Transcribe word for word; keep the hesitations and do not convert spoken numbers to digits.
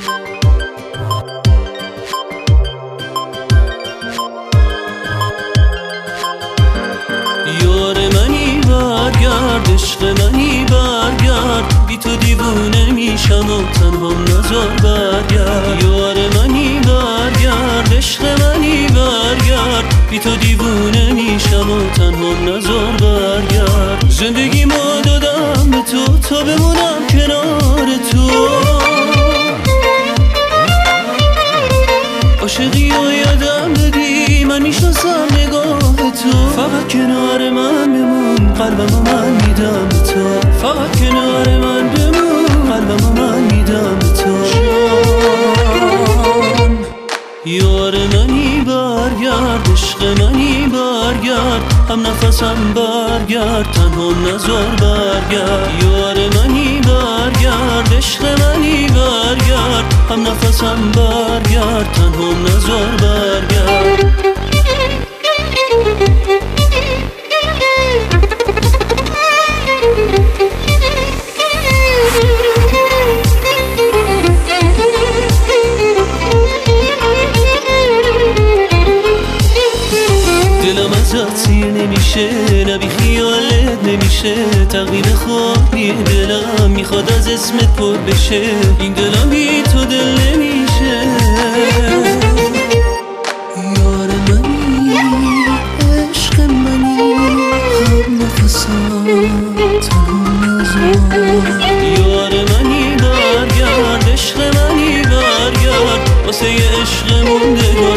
یار منی برگرد، عشق منی برگرد، بی تو دیوونه میشم و تنها نزار برگرد. یار منی برگرد، عشق منی برگرد، بی تو دیوونه میشم و تنها نزار برگرد. زندگی ما دادم به تو تا بمونم کنار تو، عاشقی و یادم بدی من میشناسم نگاه تو. فقط کنار من بمون، قلبمو من میدم به تو. فقط کنار من بمون، قلبمو من میدم به تو. جان یار منی برگرد، عشق منی برگرد، هم نفسم برگرد، تنها نزار برگرد. یار منی برگرد، عشق منی برگرد، هم نفسم برگرد، تنها نزار برگرد. دلم ازت سیر نمیشه، نبی خیالت نمیشه، تقریب خواهی دلم میخواد از اسمت پر بشه. این دلم بی تو دل نمیشه. یار منی، عشق منی، هم نفسم تنها نزار. یار منی برگرد، عشق منی برگرد، واسه عشق مونده